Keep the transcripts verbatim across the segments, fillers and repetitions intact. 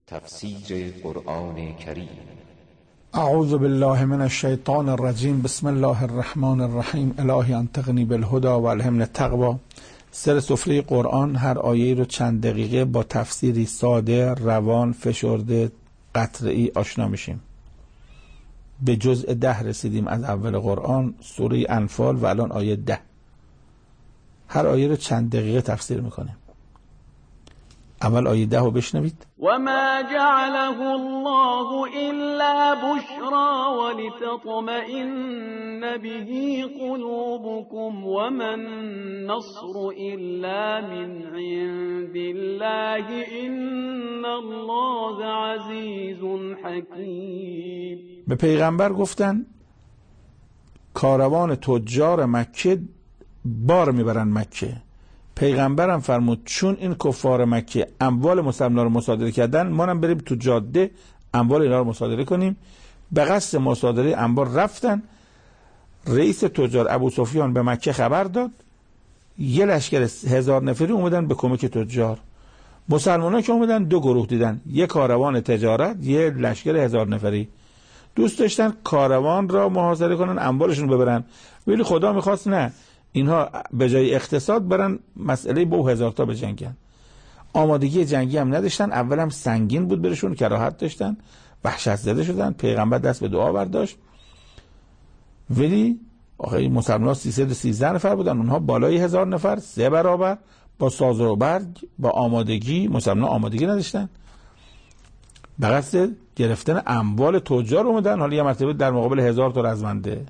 تفسیر قرآن کریم. اعوذ بالله من الشیطان الرجیم. بسم الله الرحمن الرحیم. الهی انطقنی بالهدى و الهمنی التقوی. سر سفره قرآن هر آیه رو چند دقیقه با تفسیری ساده، روان، فشرده، قطعی آشنا میشیم. به جزء ده رسیدیم از اول قرآن، سوره انفال، و الان آیه ده. هر آیه رو چند دقیقه تفسیر میکنیم. اول آیه ده رو بشنوید. و ما جعله الله الا بشرا ولتطمئن به قلوبكم وما النصر الا من عند الله ان الله عزیز حکیم. به پیغمبر گفتن کاروان تجار مکه بار میبرن مکه. پیغمبرم فرمود چون این کفار مکه اموال مسلمان رو مصادره کردن، ما هم بریم تو جاده اموال اینا رو مصادره کنیم. به قصد مصادره انبار رفتن. رئیس تجار ابو سفیان به مکه خبر داد. یه لشکر هزار نفری اومدن به کمک تجار. مسلمان‌ها که اومدن دو گروه دیدن، یه کاروان تجارت، یه لشکر هزار نفری. دوست داشتن کاروان را محاصره کنن، اموالشون ببرن، ولی خدا میخواست نه، اینها به جای اقتصاد برن مسئله با هزار تا بجنگن. آمادگی جنگی هم نداشتن. اول هم سنگین بود برشون، کراهت داشتن، وحشت زده شدن. پیغمبر دست به دعا برداشت، ولی آخه مسلمان ها سیصد و سیزده نفر بودن، اونها بالای هزار نفر، سه برابر، با ساز و برگ، با آمادگی. مسلمان آمادگی نداشتن. به قصد گرفتن اموال تجار اومدن، حالا یه مرتبه در مقابل هزار تا رزمنده.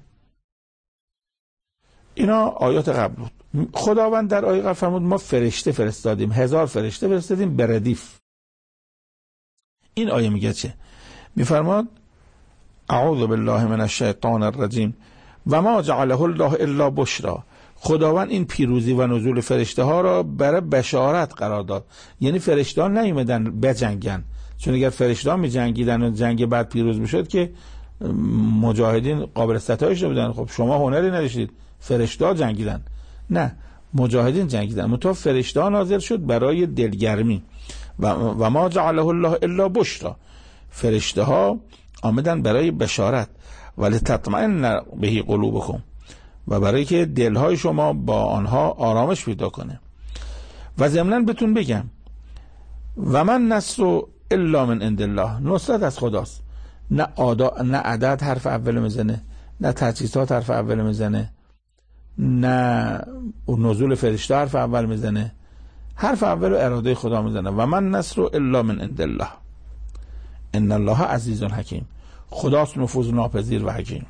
اینا آیات قبل بود. خداوند در آیه قبل فرمود ما فرشته فرستادیم، هزار فرشته فرستادیم به ردیف. این آیه میگه چه؟ میفرماد اعوذ بالله من الشیطان الرجیم و ما جعله الله الا بشرا. خداوند این پیروزی و نزول فرشته ها را برای بشارت قرار داد. یعنی فرشته ها نیومدن بجنگن، چون اگر فرشته ها می جنگیدن و جنگ بعد پیروز میشد که مجاهدین قابل ستایش نبودن. خب شما هنری نداشتید، فرشته ها جنگیدن. نه، مجاهدین جنگیدن. متو فرشته ها نازل شد برای دلگرمی. و, و ما جعله الله الا بشرا. فرشته ها آمدن برای بشارت. ولی تطمئن به قلوبکم، و برای که دلهای شما با آنها آرامش پیدا کنه. و ضمناً بهتون بگم و من نصر الا من عند الله. نصرت از خداست. نه آدا، نه عدد حرف اول میزنه، نه تجهیزات حرف اول میزنه، نه نزول فرشته حرف اول میزنه. حرف اول اراده خدا میزنه. و من نصر الا من عند الله ان الله عزیز حکیم. خداست نفوذ ناپذیر و حکیم.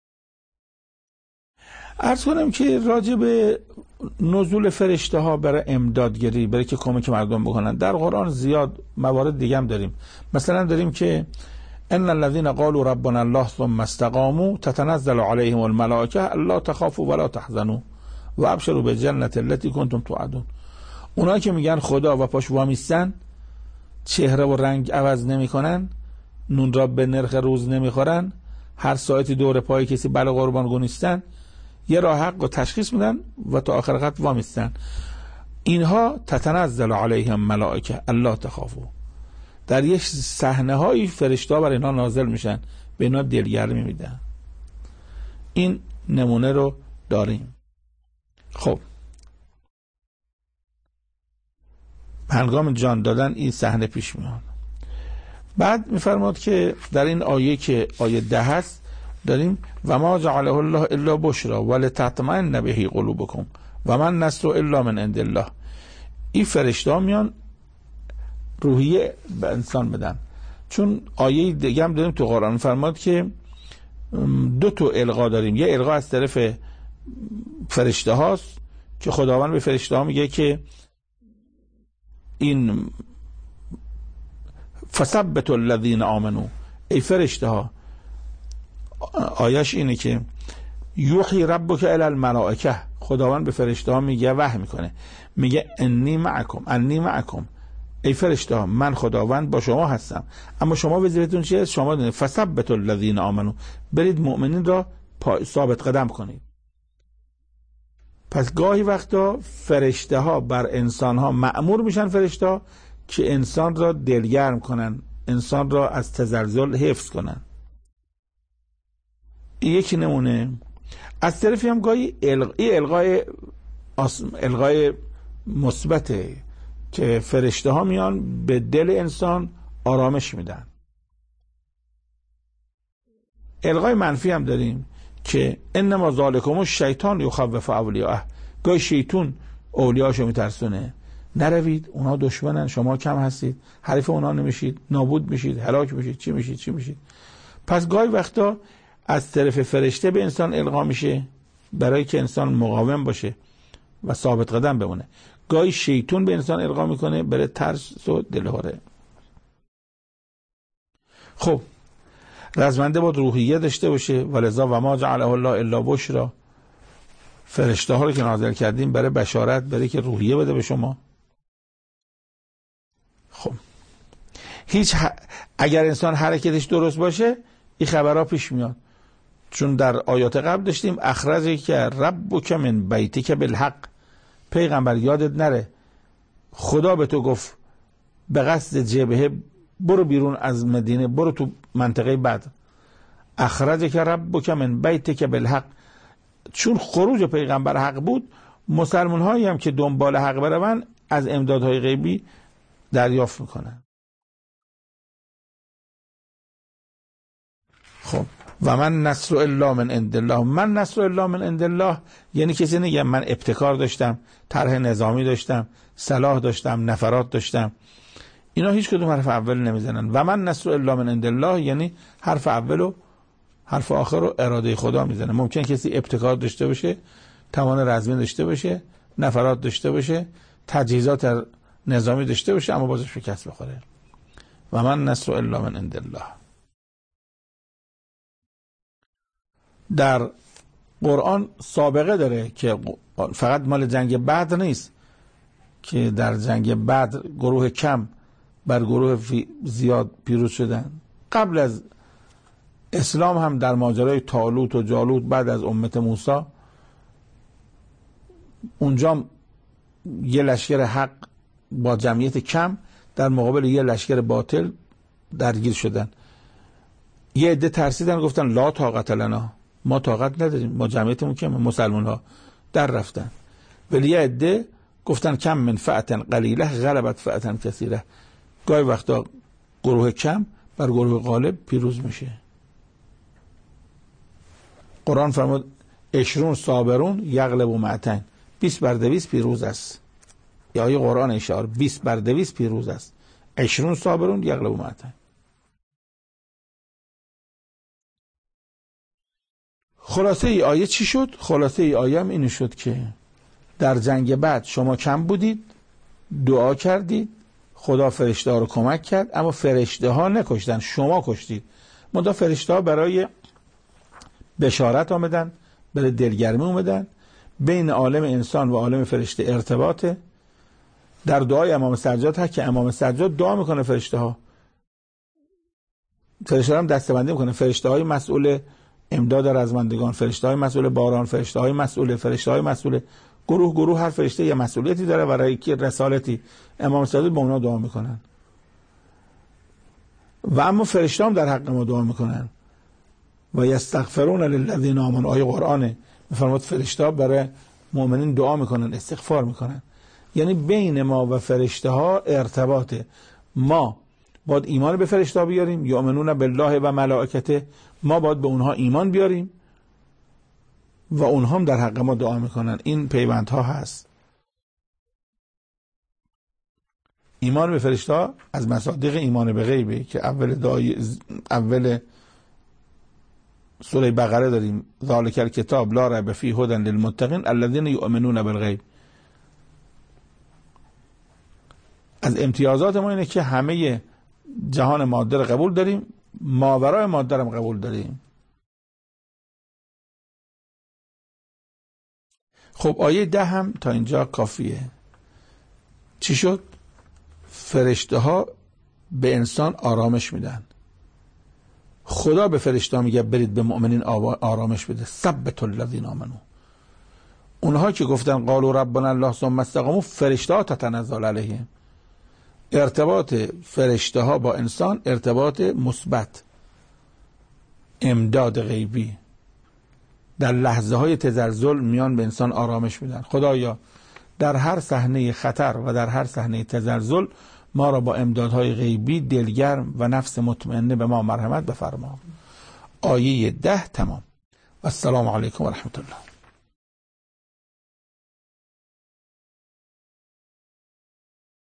عرض کنم که راجع به نزول فرشته ها برای امدادگری، برای که کمک مردم بکنن، در قرآن زیاد موارد دیگه هم داریم. مثلا داریم که ان الذين قالوا ربنا الله ثم استقاموا تتنزل عليهم الملائكه الا تخافوا ولا تحزنوا وابشروا بالجنه التي كنتم توعدون. اونایی که میگن خدا و پاش وامیستن، چهره و رنگ عوض نمیکنن، نون را به نرخ روز نمیخورن، هر ساعتی دور پای کسی بلا قربان گونیستن، یه راه حق رو تشخیص میدن و تا آخر خط وامیستن، اینها تتنزل علیهم ملائکه الا تخافوا. در یک صحنه های فرشته ها بر اینها نازل میشن، به اینها دلگرمی میدن. این نمونه رو داریم. خب هنگام جان دادن این صحنه پیش میاد. بعد میفرماد که در این آیه که آیه ده هست داریم و ما جعله الله الا بشرا ولتطمئن به قلوبکم و من نصر الا من عند الله. این فرشته ها میان روحیه به انسان بدن. چون آیه دیگه هم داریم تو قرآن فرماد که دو تا القا داریم. یه القا از طرف فرشته هاست که خداوند به فرشته ها میگه که این فثبت الذین آمنوا، ای فرشته ها. آیش اینه که یوحی ربک الی الملائکه، خداوند به فرشته ها میگه، وحی میکنه، میگه انی معکم انی معکم، ای فرشته ها من خداوند با شما هستم. اما شما وظیفتون چیه؟ شما دونید فثبت الذین آمنوا، برید مؤمنین را ثابت قدم کنید. پس گاهی وقتا فرشته ها بر انسان ها مأمور میشن، فرشته ها که انسان را دلگرم کنن، انسان را از تزلزل حفظ کنن. یکی نمونه. از طرفی هم گاهی القای القای مثبته که فرشته ها میان به دل انسان آرامش میدن. القای منفی هم داریم که انما ذالکم الشیطان یخوف اولیاءه، گاهی شیطان اولیاشو میترسونه، نروید اونا دشمنن، شما کم هستید، حریف اونا نمیشید، نابود میشید، هلاک میشید، چی میشید چی میشید. پس گاهی وقتا از طرف فرشته به انسان القا میشه برای که انسان مقاوم باشه و ثابت قدم بمونه. گاهی شیطان به انسان القا میکنه برای ترس و دلهوره. خب رزمنده باید روحیه داشته باشه، ولذا و ما جعله الله الا بشرا، فرشته ها رو که نازل کردیم برای بشارت، برای که روحیه بده به شما. خب هیچ ح... اگر انسان حرکتش درست باشه این خبرها پیش میاد، چون در آیات قبل داشتیم اخرجی که ربک من بیتک بالحق، پیغمبر یادت نره خدا به تو گفت به قصد جبهه برو بیرون از مدینه، برو تو منطقه بدر. اخرجک ربک من بیتک بالحق، چون خروج پیغمبر حق بود، مسلمان هایی هم که دنبال حق برون از امدادهای غیبی دریافت میکنن. خب و من نصر الا من عند الله، من نصر الا من عند الله یعنی کسی نگه من ابتکار داشتم، طرح نظامی داشتم، صلاح داشتم، نفرات داشتم، اینا هیچ کدوم حرف اول نمیزنن. و من نصر الا من عند الله یعنی حرف اول و حرف آخر رو اراده خدا میزنه. ممکن کسی ابتکار داشته باشه، توان رزمی داشته باشه، نفرات داشته باشه، تجهیزات نظامی داشته باشه، اما بازش شکست بخوره. و من نصر الا من عند الله. در قرآن سابقه داره که فقط مال جنگ بدر نیست که در جنگ بدر گروه کم بر گروه زیاد پیروز شدن. قبل از اسلام هم در ماجرای طالوت و جالوت بعد از امت موسی، اونجا یه لشکر حق با جمعیت کم در مقابل یه لشکر باطل درگیر شدن. یه عده ترسیدن گفتن لا طاقت لنا، ما طاقت نداریم، ما جمعیتمون کمه، مسلمان ها در رفتن. ولی یه عده گفتن کم من فئة قلیله غلبت فئة کثیره، گاهی وقتا گروه کم بر گروه غالب پیروز میشه. قرآن فرمود عشرون صابرون یغلب مئتین، بیست بر دویست پیروز است. یا آیه قرآن اشاره بیست بر دویست پیروز است. عشرون صابرون یغلب مئتین. خلاصه ای آیه چی شد؟ خلاصه ای آیه هم اینو شد که در جنگ بعد شما کم بودید، دعا کردید، خدا فرشته ها رو کمک کرد، اما فرشته ها نکشتن، شما کشتید. منتها فرشته ها برای بشارت آمدن، برای دلگرمی اومدن. بین عالم انسان و عالم فرشته ارتباطه. در دعای امام سجاد هست که امام سجاد دعا میکنه فرشته ها، فرشته ها هم دستبندی میکنه، فرشته های مسئول امداد رزمندگان، فرشته های مسئول باران، فرشته های مسئول فرشته های مسئول گروه گروه، هر فرشته یه مسئولیتی داره و برای که رسالتی امام سجاد با اونا دعا میکنن. و اما فرشته هم در حق ما دعا میکنن. و یستغفرون للذین آمنوا، آیه قرآنه، میفرماد فرشته ها برای مؤمنین دعا میکنن، استغفار میکنن. یعنی بین ما و فرشته ها ارتباطه. ما باید ایمان به فرشته ها بیاریم، یؤمنون بالله و ملائکته، ما باید به اونها ایمان بیاریم و اونها هم در حق ما دعا میکنن. این پیوندها هست. ایمان به فرشته ها از مصادیق ایمان به غیبه که اول دعای اول سوره بقره داریم ذالک الکتاب لا ریب فیه هدی للمتقین الذین یؤمنون بالغیب. از امتیازات ما اینه که همه جهان ماده رو قبول داریم، ماورای ماده رو قبول داریم. خب آیه ده هم تا اینجا کافیه. چی شد؟ فرشته ها به انسان آرامش میدن. خدا به فرشته ها میگه برید به مؤمنین آرامش بده. ثبت الذین آمنوا. اونها که گفتن قالوا ربنا الله ثم استقاموا، فرشته ها تتنزل علیهم. ارتباط فرشته ها با انسان ارتباط مثبت، امداد غیبی، در لحظه های تزلزل میان به انسان آرامش میدن. خدایا در هر صحنه خطر و در هر صحنه تزلزل ما را با امدادهای غیبی دلگرم و نفس مطمئنه به ما مرحمت بفرما. آیه ده تمام. السلام علیکم و رحمت الله.